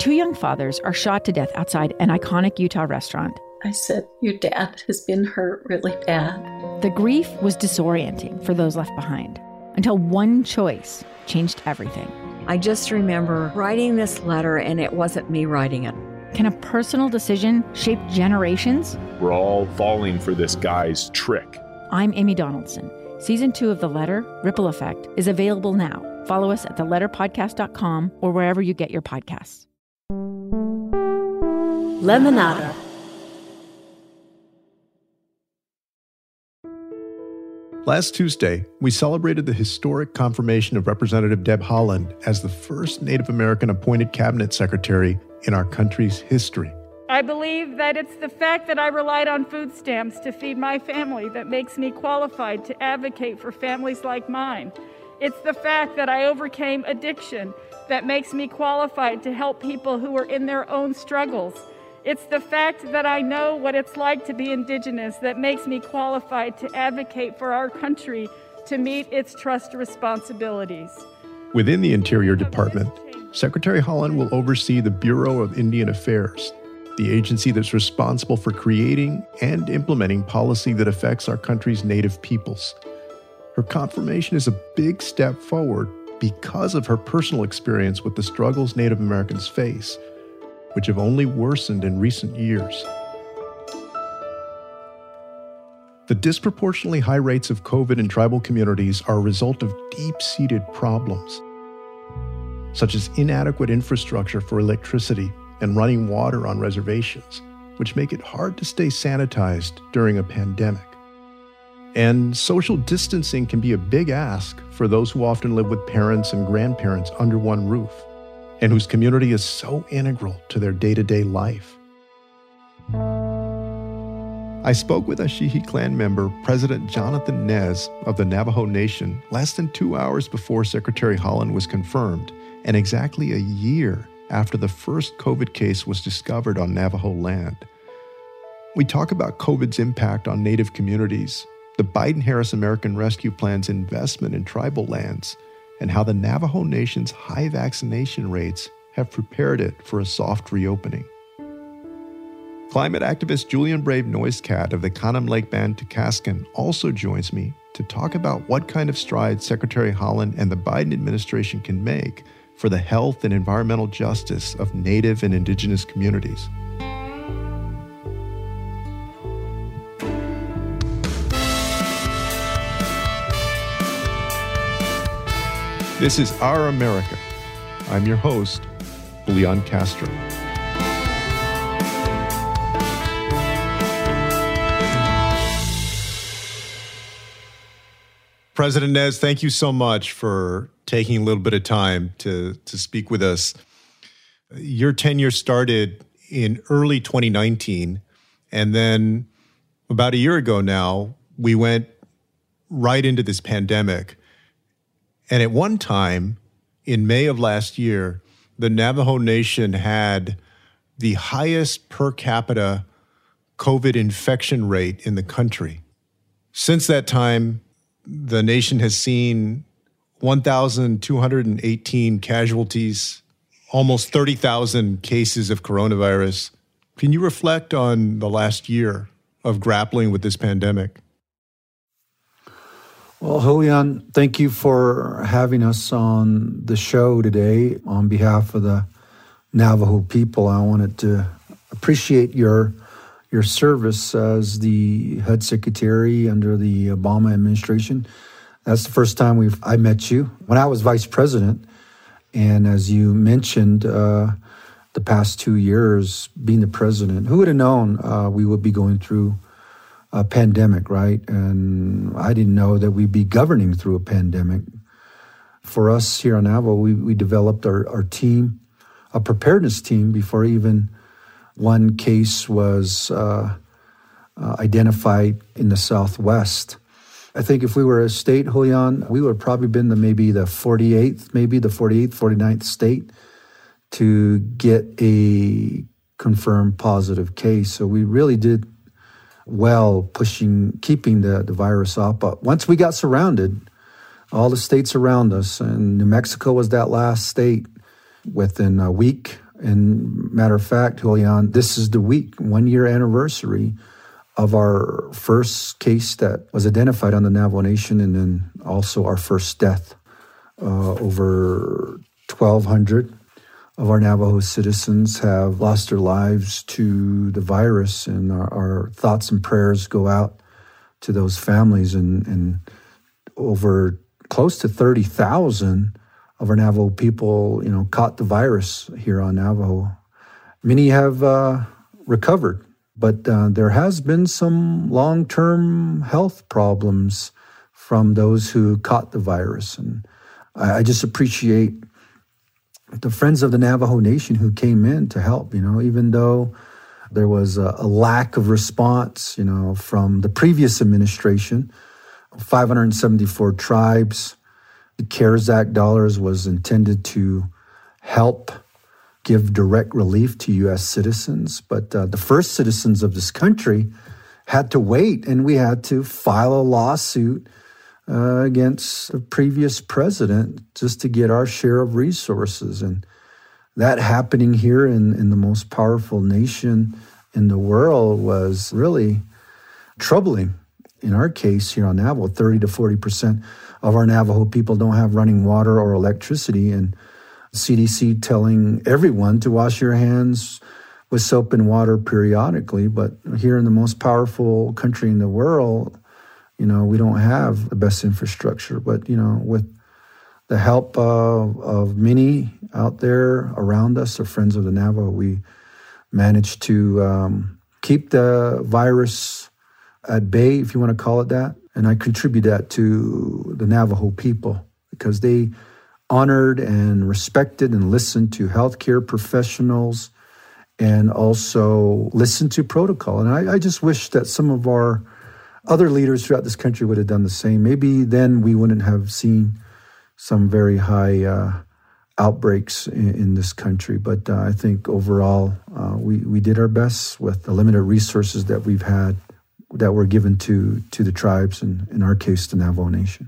two young fathers are shot to death outside an iconic Utah restaurant. I said, your dad has been hurt really bad. The grief was disorienting for those left behind, until one choice changed everything. I just remember writing this letter, and it wasn't me writing it. Can a personal decision shape generations? We're all falling for this guy's trick. I'm Amy Donaldson. Season 2 of The Letter, Ripple Effect, is available now. Follow us at theletterpodcast.com or wherever you get your podcasts. Lemonada. Last Tuesday, we celebrated the historic confirmation of Representative Deb Haaland as the first Native American appointed cabinet secretary in our country's history. I believe that it's the fact that I relied on food stamps to feed my family that makes me qualified to advocate for families like mine. It's the fact that I overcame addiction that makes me qualified to help people who are in their own struggles. It's the fact that I know what it's like to be Indigenous that makes me qualified to advocate for our country to meet its trust responsibilities. Within the Interior Department, Secretary Haaland will oversee the Bureau of Indian Affairs, the agency that's responsible for creating and implementing policy that affects our country's Native peoples. Her confirmation is a big step forward because of her personal experience with the struggles Native Americans face, which have only worsened in recent years. The disproportionately high rates of COVID in tribal communities are a result of deep-seated problems, such as inadequate infrastructure for electricity and running water on reservations, which make it hard to stay sanitized during a pandemic. And social distancing can be a big ask for those who often live with parents and grandparents under one roof, and whose community is so integral to their day-to-day life. I spoke with Ashihi Clan member President Jonathan Nez of the Navajo Nation less than 2 hours before Secretary Haaland was confirmed, and exactly a year after the first COVID case was discovered on Navajo land. We talk about COVID's impact on Native communities, the Biden-Harris American Rescue Plan's investment in tribal lands, and how the Navajo Nation's high vaccination rates have prepared it for a soft reopening. Climate activist Julian Brave Noisecat of the Kanem Lake Band Tukaskan also joins me to talk about what kind of strides Secretary Haaland and the Biden administration can make for the health and environmental justice of Native and Indigenous communities. This is Our America. I'm your host, Julian Castro. President Nez, thank you so much for taking a little bit of time to speak with us. Your tenure started in early 2019, and then about a year ago now, we went right into this pandemic. And at one time, in May of last year, the Navajo Nation had the highest per capita COVID infection rate in the country. Since that time, the nation has seen 1,218 casualties, almost 30,000 cases of coronavirus. Can you reflect on the last year of grappling with this pandemic? Well, Julian, thank you for having us on the show today. On behalf of the Navajo people, I wanted to appreciate your service as the HUD secretary under the Obama administration. That's the first time I met you when I was vice president. And as you mentioned, the past 2 years being the president, who would have known we would be going through a pandemic, right? And I didn't know that we'd be governing through a pandemic. For us here on Navajo, we developed our team, a preparedness team, before even one case was identified in the Southwest. I think if we were a state, Julian, we would have probably been the 48th, 49th state to get a confirmed positive case. So we really did well keeping the virus up. But once we got surrounded, all the states around us, and New Mexico was that last state, within a week And matter of fact, Julian, this is the week, 1-year anniversary of our first case that was identified on the Navajo Nation, and then also our first death. Over 1,200 of our Navajo citizens have lost their lives to the virus, and our thoughts and prayers go out to those families. And over close to 30,000 of our Navajo people, caught the virus here on Navajo. Many have recovered, but there has been some long-term health problems from those who caught the virus. And I just appreciate the friends of the Navajo Nation who came in to help, even though there was a lack of response, from the previous administration. 574 tribes. The CARES Act dollars was intended to help give direct relief to U.S. citizens. But the first citizens of this country had to wait, and we had to file a lawsuit against the previous president just to get our share of resources. And that happening here in the most powerful nation in the world was really troubling. In our case here on Navajo, 30 to 40% of our Navajo people don't have running water or electricity, and CDC telling everyone to wash your hands with soap and water periodically. But here in the most powerful country in the world, we don't have the best infrastructure. But, with the help of many out there around us, or friends of the Navajo, we managed to keep the virus at bay, if you want to call it that. And I contribute that to the Navajo people because they honored and respected and listened to healthcare professionals and also listened to protocol. And I just wish that some of our other leaders throughout this country would have done the same. Maybe then we wouldn't have seen some very high outbreaks in this country. But I think overall, we did our best with the limited resources that we've had that were given to the tribes, and in our case, the Navajo Nation.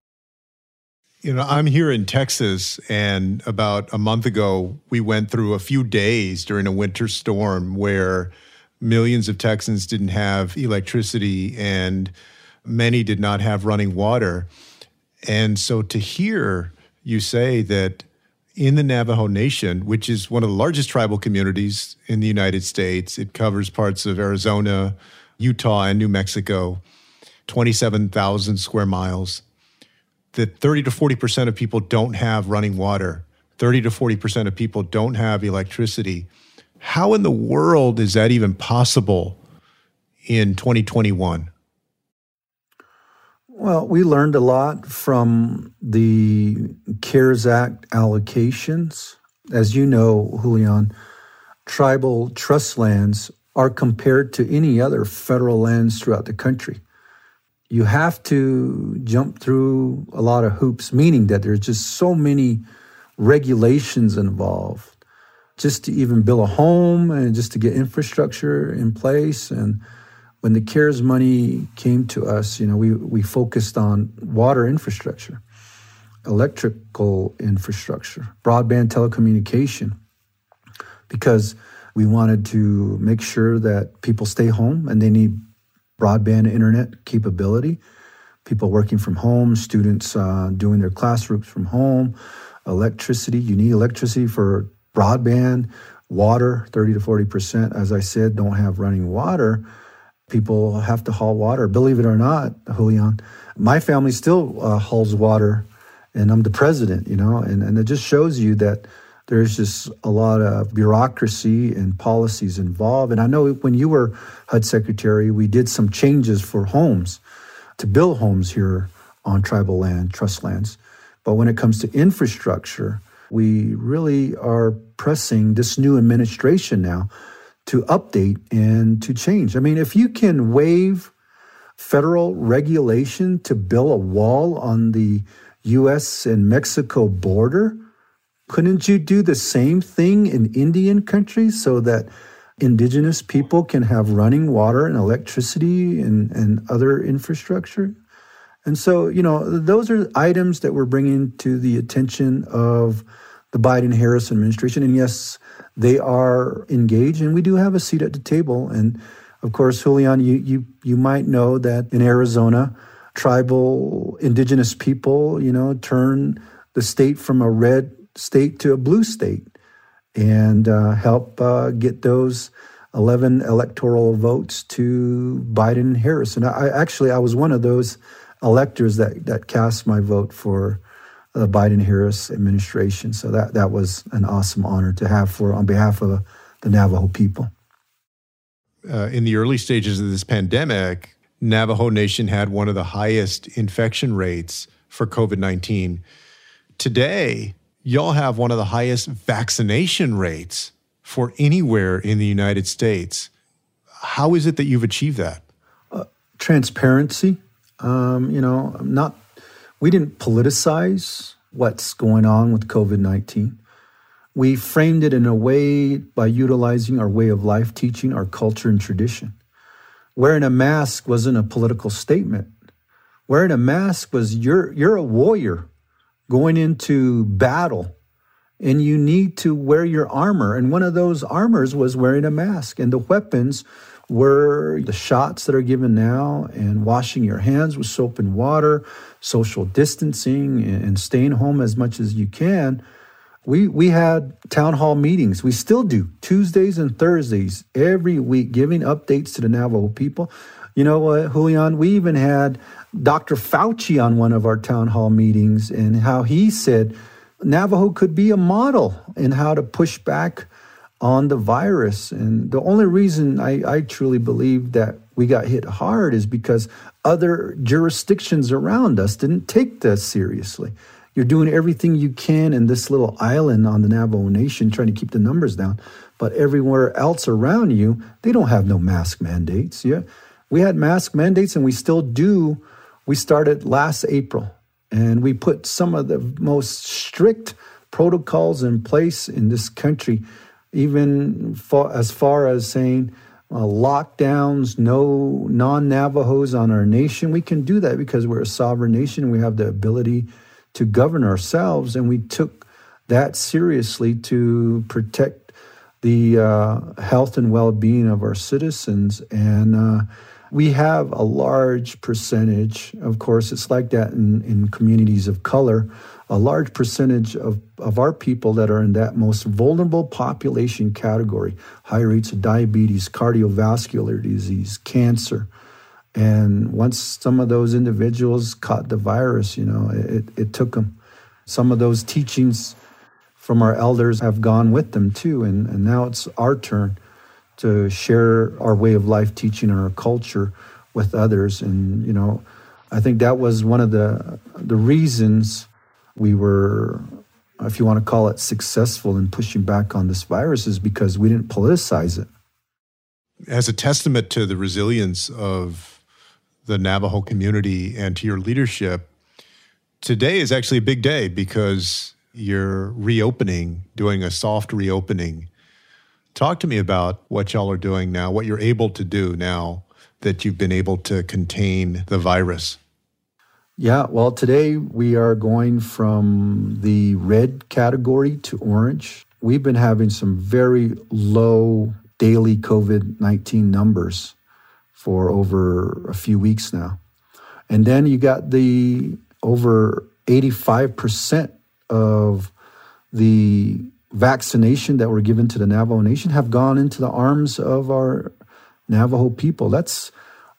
I'm here in Texas, and about a month ago, we went through a few days during a winter storm where millions of Texans didn't have electricity and many did not have running water. And so to hear you say that in the Navajo Nation, which is one of the largest tribal communities in the United States, it covers parts of Arizona, Utah, and New Mexico, 27,000 square miles, that 30 to 40% of people don't have running water, 30 to 40% of people don't have electricity. How in the world is that even possible in 2021? Well, we learned a lot from the CARES Act allocations. As you know, Julian, tribal trust lands are compared to any other federal lands throughout the country. You have to jump through a lot of hoops, meaning that there's just so many regulations involved just to even build a home and just to get infrastructure in place. And when the CARES money came to us, we focused on water infrastructure, electrical infrastructure, broadband telecommunication, because we wanted to make sure that people stay home and they need broadband internet capability. People working from home, students doing their classrooms from home, electricity. You need electricity for broadband, water. 30 to 40%, as I said, don't have running water. People have to haul water. Believe it or not, Julian, my family still hauls water, and I'm the president, and it just shows you that there's just a lot of bureaucracy and policies involved. And I know when you were HUD Secretary, we did some changes for homes, to build homes here on tribal land, trust lands. But when it comes to infrastructure, we really are pressing this new administration now to update and to change. I mean, if you can waive federal regulation to build a wall on the U.S. and Mexico border, couldn't you do the same thing in Indian countries so that indigenous people can have running water and electricity and other infrastructure? And so, those are items that we're bringing to the attention of the Biden-Harris administration. And yes, they are engaged, and we do have a seat at the table. And of course, Julian, you might know that in Arizona, tribal indigenous people, turn the state from a red state to a blue state and help get those 11 electoral votes to Biden and Harris. And I was one of those electors that cast my vote for the Biden-Harris administration. So that was an awesome honor to have on behalf of the Navajo people. In the early stages of this pandemic, Navajo Nation had one of the highest infection rates for COVID-19. Today, y'all have one of the highest vaccination rates for anywhere in the United States. How is it that you've achieved that? Transparency. We didn't politicize what's going on with COVID-19. We framed it in a way by utilizing our way of life teaching, our culture and tradition. Wearing a mask wasn't a political statement. Wearing a mask was you're a warrior going into battle, and you need to wear your armor. And one of those armors was wearing a mask. And the weapons were the shots that are given now, and washing your hands with soap and water, social distancing, and staying home as much as you can. We had town hall meetings. We still do, Tuesdays and Thursdays, every week, giving updates to the Navajo people. You know what, Julian, we even had Dr. Fauci on one of our town hall meetings, and how he said Navajo could be a model in how to push back on the virus. And the only reason I truly believe that we got hit hard is because other jurisdictions around us didn't take this seriously. You're doing everything you can in this little island on the Navajo Nation, trying to keep the numbers down. But everywhere else around you, they don't have no mask mandates. Yeah, we had mask mandates, and we still do. We started last April, and we put some of the most strict protocols in place in this country, even as far as saying lockdowns, no non-Navajos on our nation. We can do that because we're a sovereign nation. We have the ability to govern ourselves, and we took that seriously to protect the health and well-being of our citizens. And we have a large percentage, of course, it's like that in communities of color, a large percentage of our people that are in that most vulnerable population category, high rates of diabetes, cardiovascular disease, cancer. And once some of those individuals caught the virus, it took them. Some of those teachings from our elders have gone with them too. And now it's our turn to share our way of life teaching and our culture with others. And, I think that was one of the reasons we were, if you want to call it, successful in pushing back on this virus, is because we didn't politicize it. As a testament to the resilience of the Navajo community and to your leadership, today is actually a big day because you're reopening, doing a soft reopening. Talk to me about what y'all are doing now, what you're able to do now that you've been able to contain the virus. Yeah, well, today we are going from the red category to orange. We've been having some very low daily COVID-19 numbers for over a few weeks now. And then you got the over 85% of the vaccination that were given to the Navajo Nation have gone into the arms of our Navajo people. That's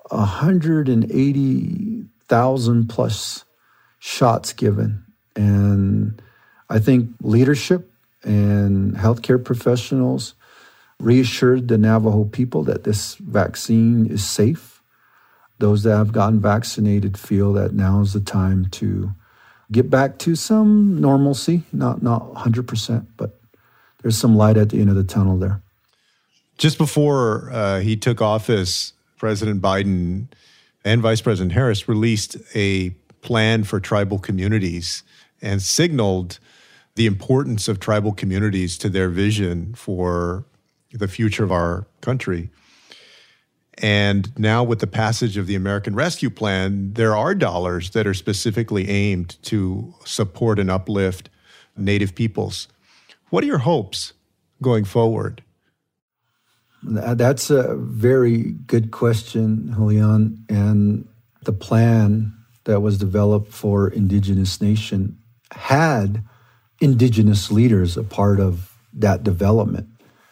180,000 plus shots given. And I think leadership and healthcare professionals reassured the Navajo people that this vaccine is safe. Those that have gotten vaccinated feel that now is the time to get back to some normalcy, not 100%, but there's some light at the end of the tunnel there. Just before he took office, President Biden and Vice President Harris released a plan for tribal communities and signaled the importance of tribal communities to their vision for the future of our country. And now with the passage of the American Rescue Plan, there are dollars that are specifically aimed to support and uplift Native peoples. What are your hopes going forward? That's a very good question, Julian. And the plan that was developed for Indigenous Nation had Indigenous leaders a part of that development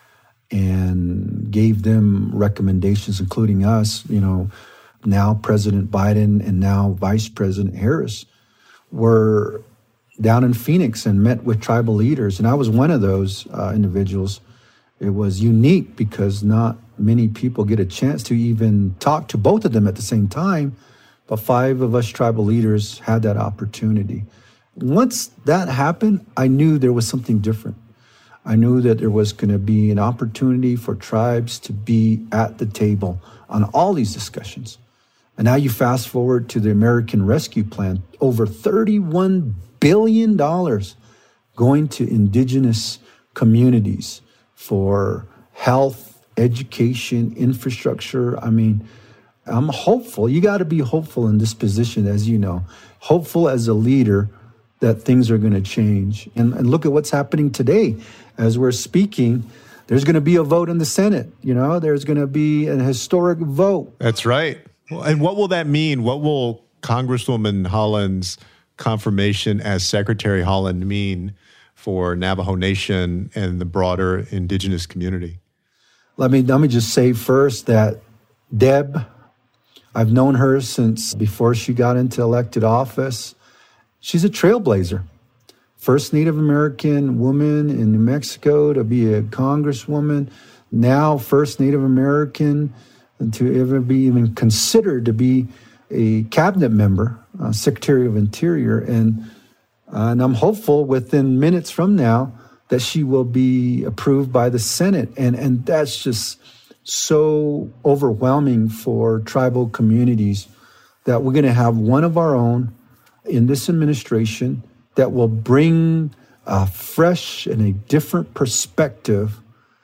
and gave them recommendations, including us. Now President Biden and now Vice President Harris were down in Phoenix and met with tribal leaders. And I was one of those individuals. It was unique because not many people get a chance to even talk to both of them at the same time. But 5 of us tribal leaders had that opportunity. Once that happened, I knew there was something different. I knew that there was going to be an opportunity for tribes to be at the table on all these discussions. And now you fast forward to the American Rescue Plan, over $31 billion going to Indigenous communities for health, education, infrastructure. I mean, I'm hopeful. You got to be hopeful in this position, as you know. Hopeful as a leader that things are going to change. And look at what's happening today. As we're speaking, there's going to be a vote in the Senate. There's going to be an historic vote. That's right. And what will that mean? What will Congresswoman Holland's confirmation as Secretary Holland mean for Navajo Nation and the broader Indigenous community? Let me just say first that Deb, I've known her since before she got into elected office. She's a trailblazer. First Native American woman in New Mexico to be a congresswoman. Now first Native American to ever be even considered to be a cabinet member, Secretary of Interior. And I'm hopeful within minutes from now that she will be approved by the Senate. And that's just so overwhelming for tribal communities that we're going to have one of our own in this administration that will bring a fresh and a different perspective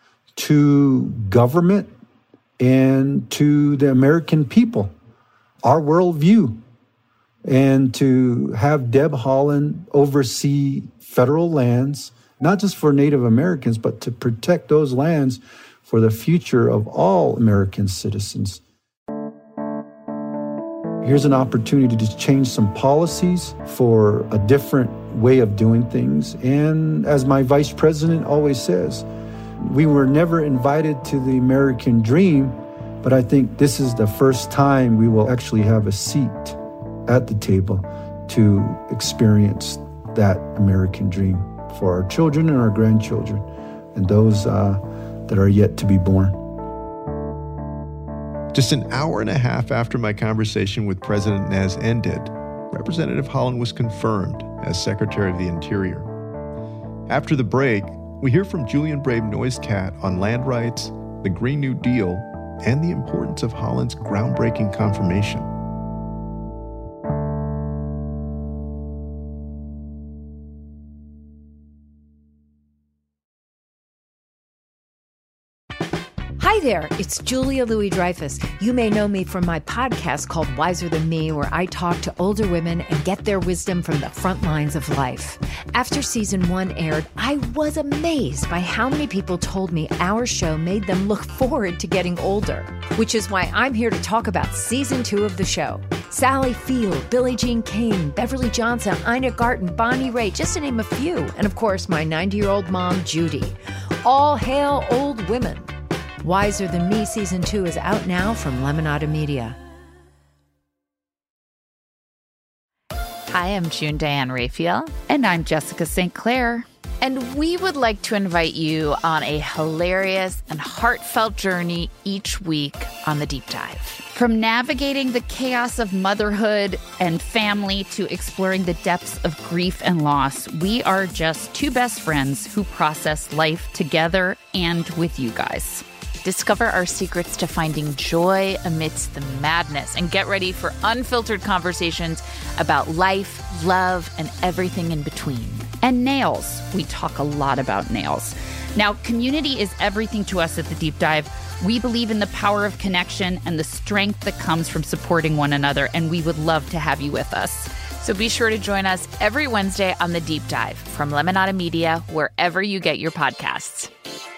to government and to the American people, our worldview. And to have Deb Haaland oversee federal lands, not just for Native Americans, but to protect those lands for the future of all American citizens. Here's an opportunity to change some policies for a different way of doing things. And as my vice president always says, we were never invited to the American dream, but I think this is the first time we will actually have a seat at the table to experience that American dream for our children and our grandchildren and those that are yet to be born. Just an hour and a half after my conversation with President Nez ended, Representative Haaland was confirmed as Secretary of the Interior. After the break, we hear from Julian Brave Noiscat on land rights, the Green New Deal, and the importance of Haaland's groundbreaking confirmation. Hi there, it's Julia Louis-Dreyfus. You may know me from my podcast called Wiser Than Me, where I talk to older women and get their wisdom from the front lines of life. After season 1 aired, I was amazed by how many people told me our show made them look forward to getting older, which is why I'm here to talk about season 2 of the show. Sally Field, Billie Jean King, Beverly Johnson, Ina Garten, Bonnie Raitt, just to name a few. And of course, my 90-year-old mom, Judy. All hail old women. Wiser Than Me Season 2 is out now from Lemonada Media. Hi, I'm June Diane Raphael. And I'm Jessica St. Clair. And we would like to invite you on a hilarious and heartfelt journey each week on The Deep Dive. From navigating the chaos of motherhood and family to exploring the depths of grief and loss, we are just two best friends who process life together and with you guys. Discover our secrets to finding joy amidst the madness and get ready for unfiltered conversations about life, love, and everything in between. And nails. We talk a lot about nails. Now, community is everything to us at The Deep Dive. We believe in the power of connection and the strength that comes from supporting one another, and we would love to have you with us. So be sure to join us every Wednesday on The Deep Dive from Lemonada Media, wherever you get your podcasts.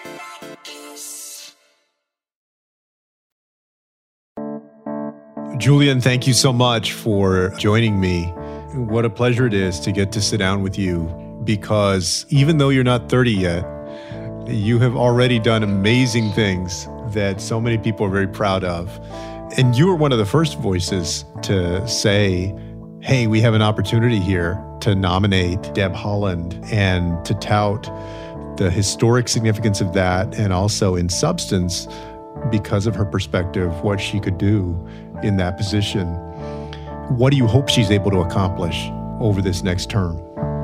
Julian, thank you so much for joining me. What a pleasure it is to get to sit down with you, because even though you're not 30 yet, you have already done amazing things that so many people are very proud of. And you were one of the first voices to say, hey, we have an opportunity here to nominate Deb Haaland and to tout the historic significance of that, and also in substance, because of her perspective, what she could do in that position. What do you hope she's able to accomplish over this next term?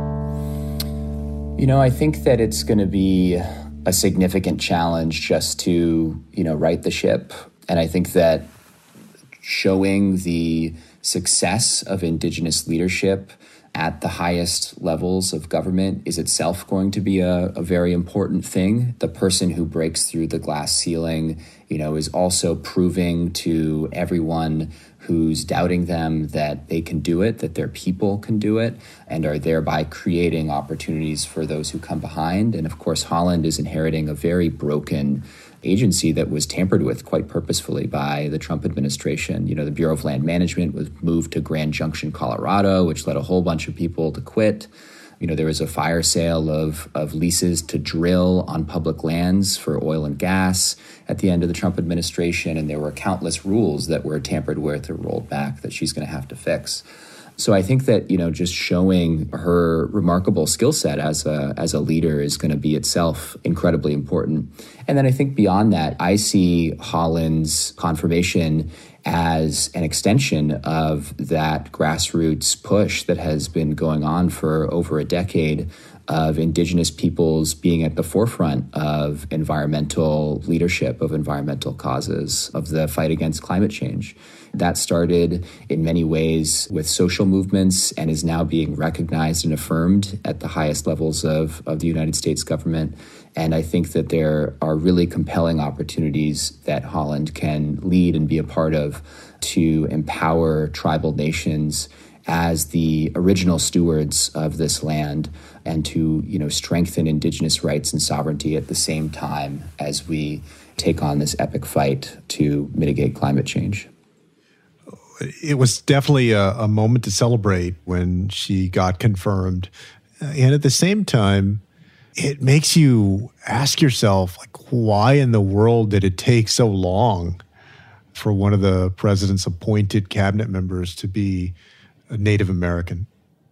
I think that it's going to be a significant challenge just to, right the ship. And I think that showing the success of Indigenous leadership at the highest levels of government is itself going to be a very important thing. The person who breaks through the glass ceiling, is also proving to everyone who's doubting them that they can do it, that their people can do it, and are thereby creating opportunities for those who come behind. And of course, Haaland is inheriting a very broken agency that was tampered with quite purposefully by the Trump administration. The Bureau of Land Management was moved to Grand Junction, Colorado, which led a whole bunch of people to quit. There was a fire sale of leases to drill on public lands for oil and gas at the end of the Trump administration, and there were countless rules that were tampered with or rolled back that she's going to have to fix. So I think that, just showing her remarkable skill set as a leader is going to be itself incredibly important. And then I think beyond that, I see Haaland's confirmation as an extension of that grassroots push that has been going on for over a decade of Indigenous peoples being at the forefront of environmental leadership, of environmental causes, of the fight against climate change. That started in many ways with social movements and is now being recognized and affirmed at the highest levels of the United States government. And I think that there are really compelling opportunities that Haaland can lead and be a part of to empower tribal nations as the original stewards of this land, and to, strengthen Indigenous rights and sovereignty at the same time as we take on this epic fight to mitigate climate change. It was definitely a moment to celebrate when she got confirmed. And at the same time, it makes you ask yourself, why in the world did it take so long for one of the president's appointed cabinet members to be a Native American?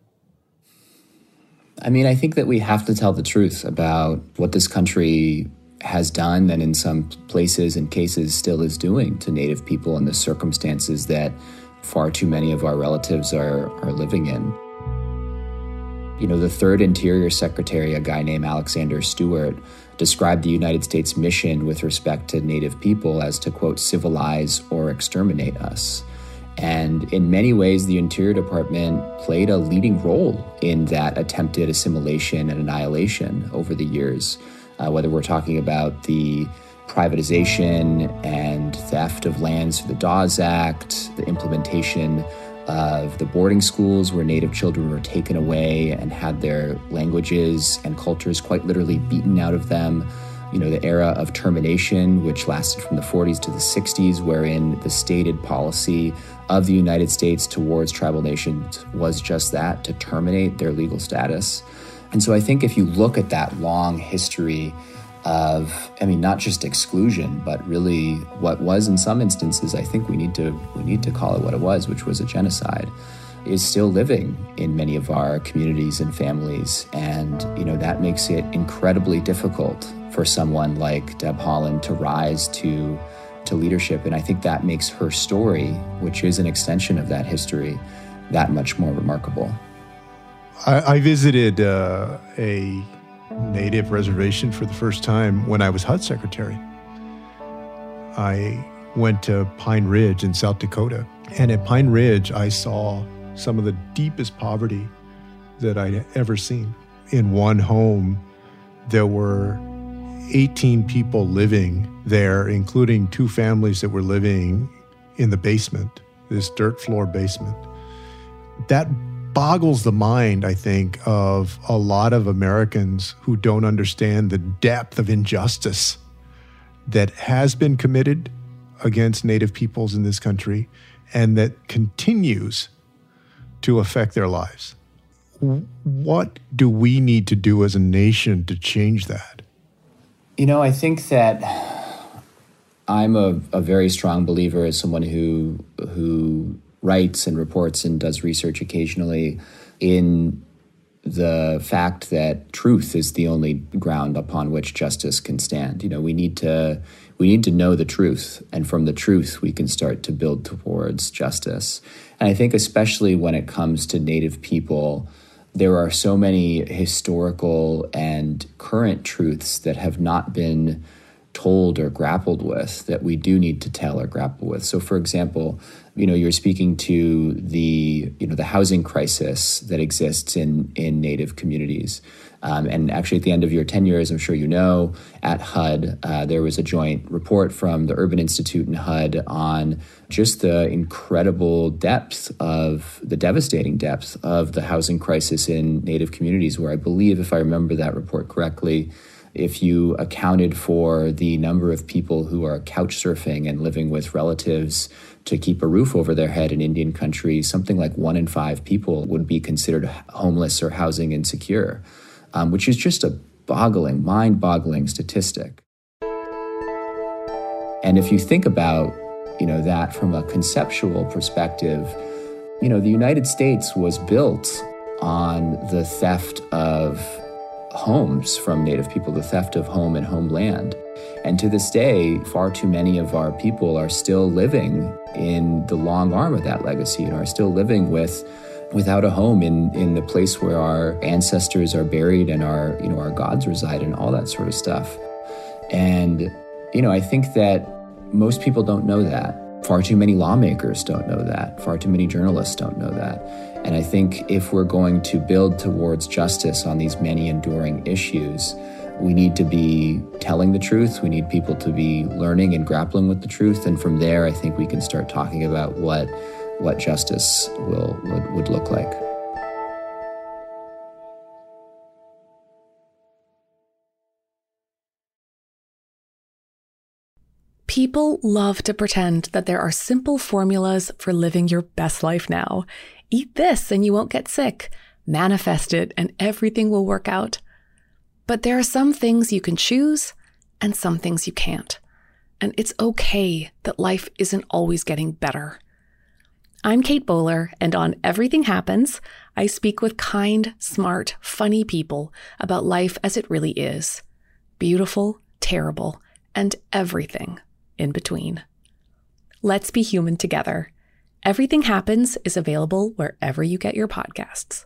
I think that we have to tell the truth about what this country has done, and in some places and cases still is doing, to Native people in the circumstances that far too many of our relatives are living in. The third Interior Secretary, a guy named Alexander Stewart, described the United States mission with respect to Native people as to, quote, civilize or exterminate us. And in many ways, the Interior Department played a leading role in that attempted assimilation and annihilation over the years, whether we're talking about the privatization and theft of lands through the Dawes Act, the implementation of the boarding schools where Native children were taken away and had their languages and cultures quite literally beaten out of them. The era of termination, which lasted from the 40s to the 60s, wherein the stated policy of the United States towards tribal nations was just that, to terminate their legal status. And so I think if you look at that long history of, not just exclusion, but really what was in some instances, I think we need to call it what it was, which was a genocide, is still living in many of our communities and families. And, that makes it incredibly difficult for someone like Deb Haaland to rise to leadership. And I think that makes her story, which is an extension of that history, that much more remarkable. I visited a Native reservation for the first time when I was HUD secretary. I went to Pine Ridge in South Dakota. And at Pine Ridge, I saw some of the deepest poverty that I'd ever seen. In one home, there were 18 people living there, including 2 families that were living in the basement, this dirt floor basement. That boggles the mind, I think, of a lot of Americans who don't understand the depth of injustice that has been committed against Native peoples in this country and that continues to affect their lives. What do we need to do as a nation to change that? I think that I'm a very strong believer, as someone who writes and reports and does research occasionally, in the fact that truth is the only ground upon which justice can stand. We need to know the truth, and from the truth we can start to build towards justice. And I think especially when it comes to Native people, there are so many historical and current truths that have not been told or grappled with that we do need to tell or grapple with. So, for example, you're speaking to the housing crisis that exists in Native communities. And actually, at the end of your tenure, as I'm sure you know, at HUD, there was a joint report from the Urban Institute and HUD on just the incredible devastating depth of the housing crisis in Native communities, where I believe, if I remember that report correctly, if you accounted for the number of people who are couch surfing and living with relatives to keep a roof over their head in Indian country, something like 1 in 5 people would be considered homeless or housing insecure, which is just a mind-boggling statistic. And if you think about, that from a conceptual perspective, the United States was built on the theft of homes from Native people, the theft of home and homeland. And to this day, far too many of our people are still living in the long arm of that legacy and are still living without a home in the place where our ancestors are buried and our gods reside and all that sort of stuff. And, I think that most people don't know that. Far too many lawmakers don't know that. Far too many journalists don't know that. And I think if we're going to build towards justice on these many enduring issues, we need to be telling the truth. We need people to be learning and grappling with the truth. And from there, I think we can start talking about what justice would look like. People love to pretend that there are simple formulas for living your best life now. Eat this and you won't get sick. Manifest it and everything will work out. But there are some things you can choose and some things you can't. And it's okay that life isn't always getting better. I'm Kate Bowler, and on Everything Happens, I speak with kind, smart, funny people about life as it really is. Beautiful, terrible, and everything in between. Let's be human together. Everything Happens is available wherever you get your podcasts.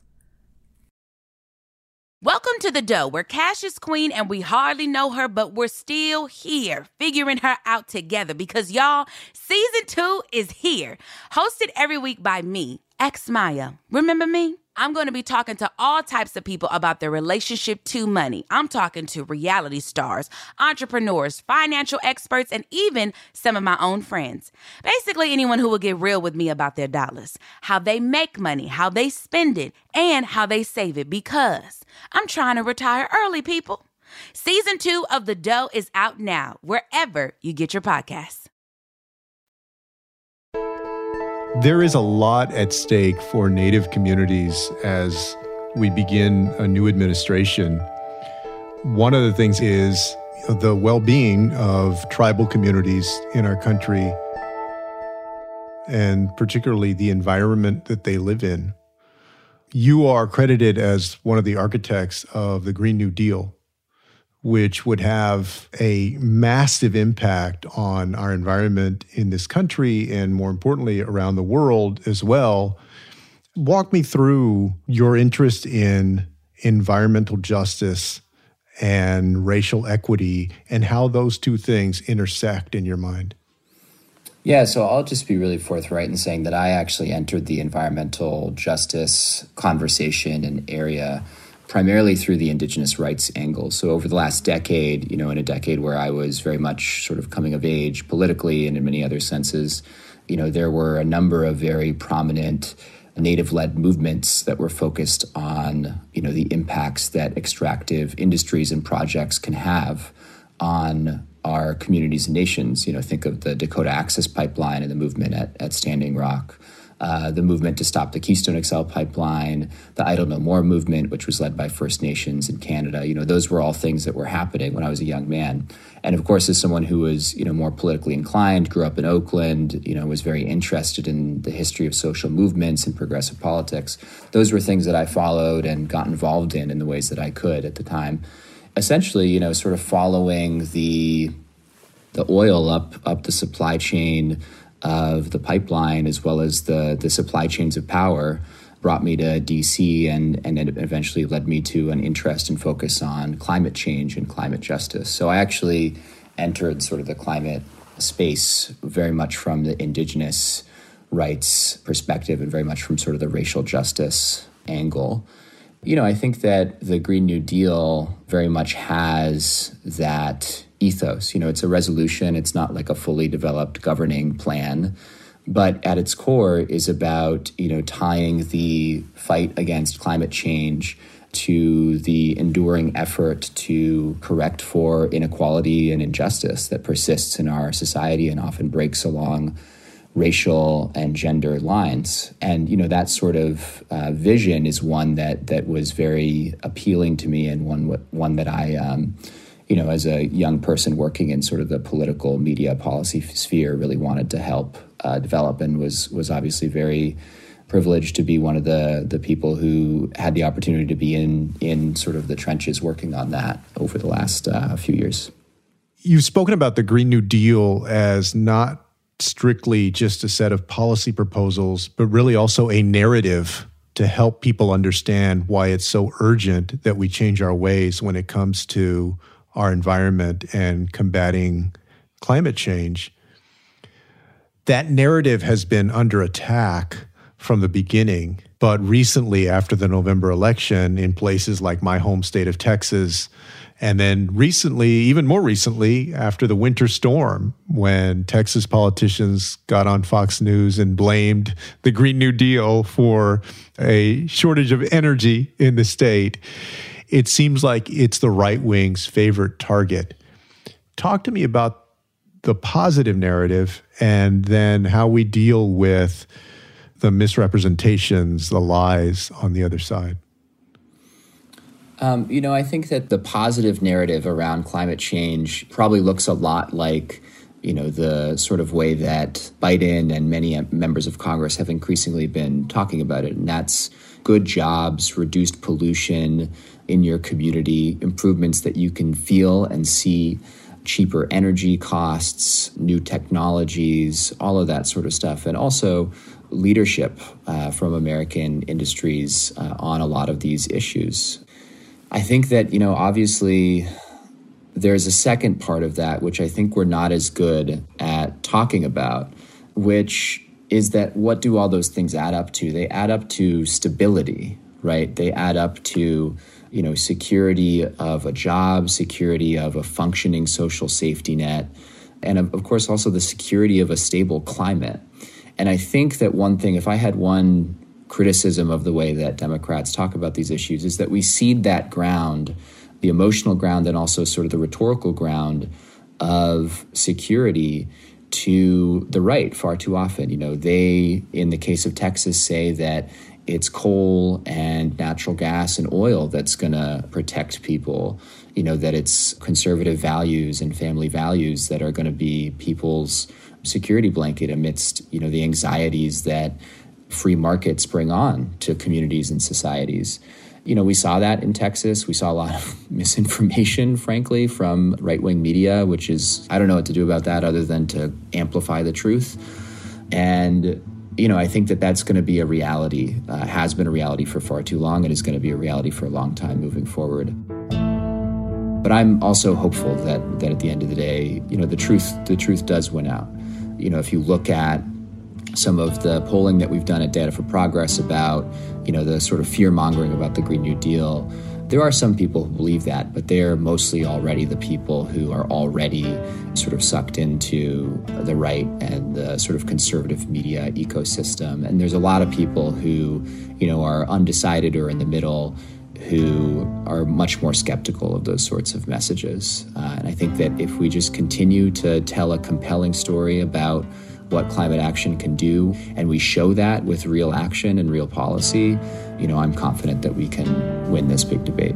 Welcome to The Dough, where Cash is queen and we hardly know her, but we're still here figuring her out together because, y'all, season 2 is here. Hosted every week by me, X Maya. Remember me? I'm going to be talking to all types of people about their relationship to money. I'm talking to reality stars, entrepreneurs, financial experts, and even some of my own friends. Basically, anyone who will get real with me about their dollars, how they make money, how they spend it, and how they save it, because I'm trying to retire early, people. Season 2 of The Dough is out now, wherever you get your podcasts. There is a lot at stake for Native communities as we begin a new administration. One of the things is the well-being of tribal communities in our country, and particularly the environment that they live in. You are credited as one of the architects of the Green New Deal, which would have a massive impact on our environment in this country and, more importantly, around the world as well. Walk me through your interest in environmental justice and racial equity and how those two things intersect in your mind. Yeah, so I'll just be really forthright in saying that I actually entered the environmental justice conversation and area primarily through the indigenous rights angle. So over the last decade, in a decade where I was very much sort of coming of age politically and in many other senses, there were a number of very prominent native-led movements that were focused on, the impacts that extractive industries and projects can have on our communities and nations. Think of the Dakota Access Pipeline and the movement at Standing Rock, the movement to stop the Keystone XL pipeline, the Idle No More movement, which was led by First Nations in Canada. Those were all things that were happening when I was a young man. And of course, as someone who was, more politically inclined, grew up in Oakland, was very interested in the history of social movements and progressive politics. Those were things that I followed and got involved in the ways that I could at the time. Essentially, sort of following the oil up the supply chain of the pipeline, as well as the supply chains of power, brought me to DC and it eventually led me to an interest and focus on climate change and climate justice. So I actually entered sort of the climate space very much from the indigenous rights perspective and very much from sort of the racial justice angle. I think that the Green New Deal very much has that ethos. It's a resolution. It's not like a fully developed governing plan, but at its core is about, tying the fight against climate change to the enduring effort to correct for inequality and injustice that persists in our society and often breaks along racial and gender lines. And, that sort of vision is one that was very appealing to me, and one that I, as a young person working in sort of the political media policy sphere, really wanted to help develop, and was obviously very privileged to be one of the people who had the opportunity to be in sort of the trenches working on that over the last few years. You've spoken about the Green New Deal as not strictly just a set of policy proposals, but really also a narrative to help people understand why it's so urgent that we change our ways when it comes to our environment and combating climate change. That narrative has been under attack from the beginning, but recently, after the November election, in places like my home state of Texas, and then recently, even more recently, after the winter storm, when Texas politicians got on Fox News and blamed the Green New Deal for a shortage of energy in the state, it seems like it's the right wing's favorite target. Talk to me about the positive narrative and then how we deal with the misrepresentations, the lies on the other side. I think that the positive narrative around climate change probably looks a lot like, the sort of way that Biden and many members of Congress have increasingly been talking about it. And that's good jobs, reduced pollution in your community, improvements that you can feel and see, cheaper energy costs, new technologies, all of that sort of stuff. And also leadership from American industries on a lot of these issues. I think that, obviously there's a second part of that, which I think we're not as good at talking about, which is that what do all those things add up to? They add up to stability, right? They add up to, security of a job, security of a functioning social safety net, and of course also the security of a stable climate. And I think that one thing, if I had one criticism of the way that Democrats talk about these issues, is that we cede that ground, the emotional ground and also sort of the rhetorical ground of security, to the right far too often. They, in the case of Texas, say that it's coal and natural gas and oil that's going to protect people, that it's conservative values and family values that are going to be people's security blanket amidst, the anxieties that free markets bring on to communities and societies. We saw that in Texas. We saw a lot of misinformation, frankly, from right-wing media, which is, I don't know what to do about that other than to amplify the truth. And, I think that that's going to be a reality, has been a reality for far too long, and is going to be a reality for a long time moving forward. But I'm also hopeful that at the end of the day, the truth does win out. If you look at some of the polling that we've done at Data for Progress about, the sort of fear-mongering about the Green New Deal, There are some people who believe that, but they're mostly already the people who are already sort of sucked into the right and the sort of conservative media ecosystem. And there's a lot of people who, are undecided or in the middle, who are much more skeptical of those sorts of messages. And I think that if we just continue to tell a compelling story about what climate action can do, and we show that with real action and real policy, I'm confident that we can win this big debate.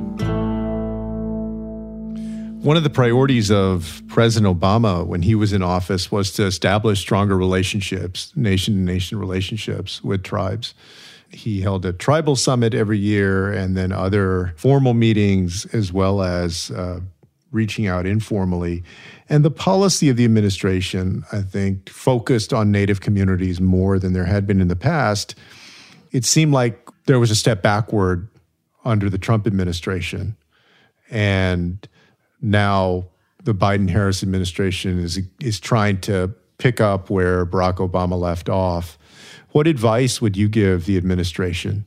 One of the priorities of President Obama when he was in office was to establish stronger relationships, nation-to-nation relationships with tribes. He held a tribal summit every year and then other formal meetings as well as reaching out informally. And the policy of the administration, I think, focused on Native communities more than there had been in the past. It seemed like there was a step backward under the Trump administration. And now the Biden-Harris administration is trying to pick up where Barack Obama left off. What advice would you give the administration?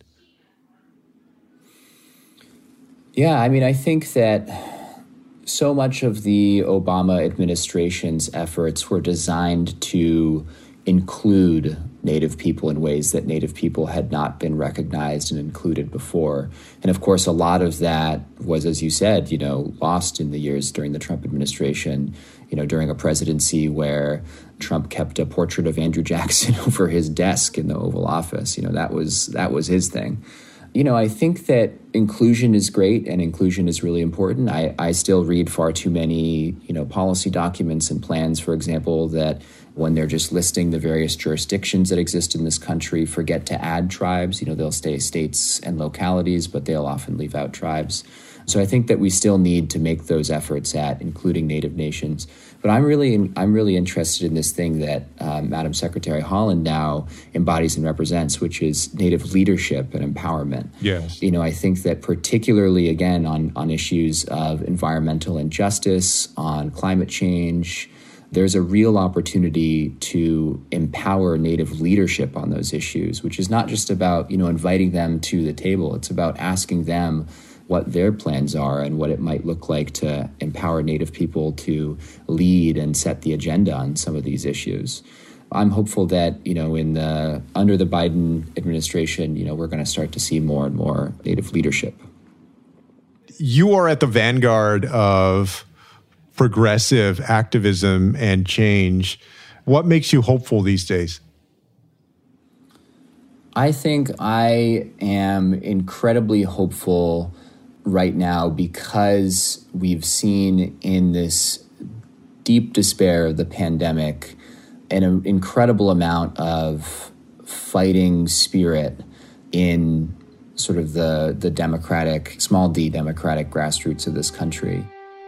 Yeah, I think that so much of the Obama administration's efforts were designed to include Native people in ways that Native people had not been recognized and included before. And of course, a lot of that was, as you said, lost in the years during the Trump administration, during a presidency where Trump kept a portrait of Andrew Jackson over his desk in the Oval Office. That was his thing. I think that inclusion is great and inclusion is really important. I still read far too many, policy documents and plans, for example, that when they're just listing the various jurisdictions that exist in this country, forget to add tribes. They'll say states and localities, but they'll often leave out tribes. So I think that we still need to make those efforts at including Native nations. But I'm really interested in this thing that Madam Secretary Haaland now embodies and represents, which is Native leadership and empowerment. Yes. I think that particularly, again, on issues of environmental injustice, on climate change, there's a real opportunity to empower Native leadership on those issues, which is not just about, inviting them to the table. It's about asking them what their plans are and what it might look like to empower Native people to lead and set the agenda on some of these issues. I'm hopeful that, under the Biden administration, we're going to start to see more and more Native leadership. You are at the vanguard of progressive activism and change. What makes you hopeful these days? I think I am incredibly hopeful right now because we've seen in this deep despair of the pandemic an incredible amount of fighting spirit in sort of the democratic, small d democratic grassroots of this country.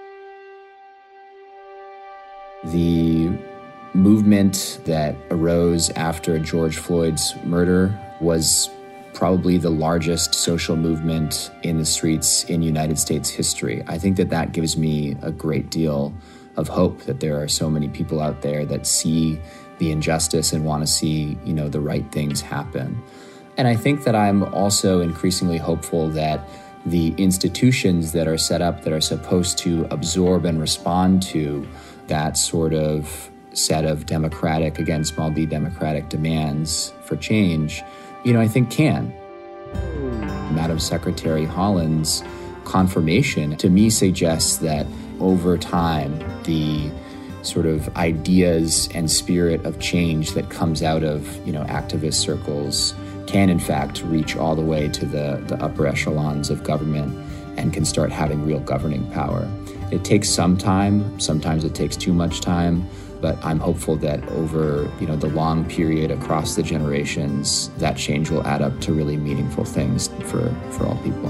The movement that arose after George Floyd's murder was probably the largest social movement in the streets in United States history. I think that gives me a great deal of hope that there are so many people out there that see the injustice and want to see, the right things happen. And I think that I'm also increasingly hopeful that the institutions that are set up that are supposed to absorb and respond to that sort of set of democratic, again, small d democratic demands for change, I think can. Madam Secretary Haaland's confirmation to me suggests that over time, the sort of ideas and spirit of change that comes out of, activist circles can in fact reach all the way to the upper echelons of government and can start having real governing power. It takes some time. Sometimes it takes too much time. But I'm hopeful that over, the long period across the generations, that change will add up to really meaningful things for all people.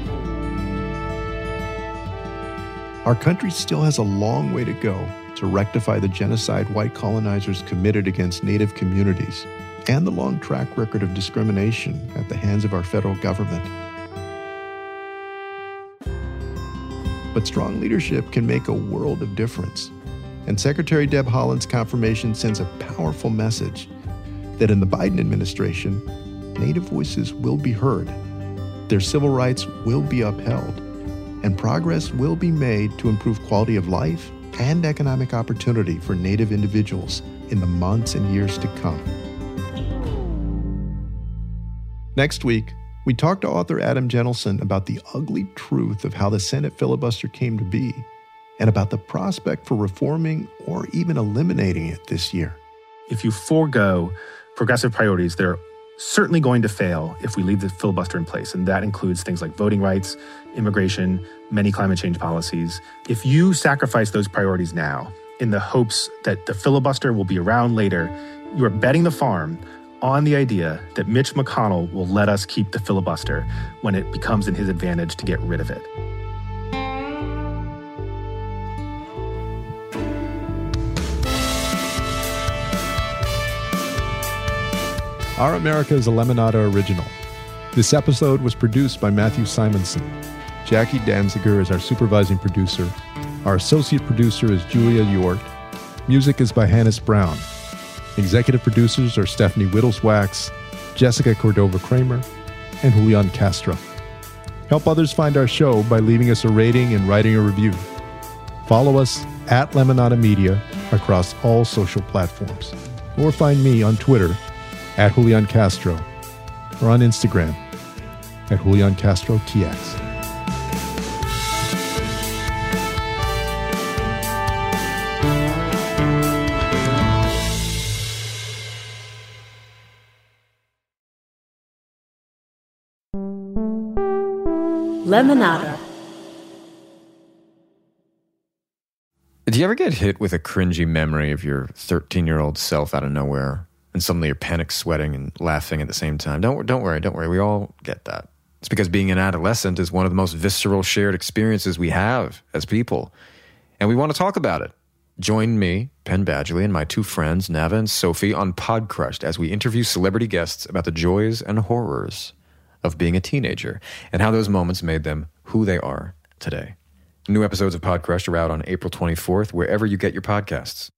Our country still has a long way to go to rectify the genocide white colonizers committed against Native communities and the long track record of discrimination at the hands of our federal government. But strong leadership can make a world of difference. And Secretary Deb Haaland's confirmation sends a powerful message that in the Biden administration, Native voices will be heard. their civil rights will be upheld, and progress will be made to improve quality of life and economic opportunity for Native individuals in the months and years to come. Next week, we talked to author Adam Jentelson about the ugly truth of how the Senate filibuster came to be and about the prospect for reforming or even eliminating it this year. If you forego progressive priorities, they're certainly going to fail if we leave the filibuster in place, and that includes things like voting rights, immigration, many climate change policies. If you sacrifice those priorities now in the hopes that the filibuster will be around later, you are betting the farm on the idea that Mitch McConnell will let us keep the filibuster when it becomes in his advantage to get rid of it. Our America is a Lemonada original. This episode was produced by Matthew Simonson. Jackie Danziger is our supervising producer. Our associate producer is Julia York. Music is by Hannes Brown. Executive producers are Stephanie Whittleswax, Jessica Cordova-Kramer, and Julian Castro. Help others find our show by leaving us a rating and writing a review. Follow us at Lemonada Media across all social platforms. Or find me on Twitter at Julian Castro or on Instagram at Julian Castro TX. Lemonada. Did you ever get hit with a cringy memory of your 13-year-old self out of nowhere, and suddenly you're panic sweating and laughing at the same time? Don't worry. We all get that. It's because being an adolescent is one of the most visceral shared experiences we have as people, and we want to talk about it. Join me, Penn Badgley, and my two friends, Nava and Sophie, on Podcrushed as we interview celebrity guests about the joys and horrors of being a teenager and how those moments made them who they are today. New episodes of Podcrushed are out on April 24th, wherever you get your podcasts.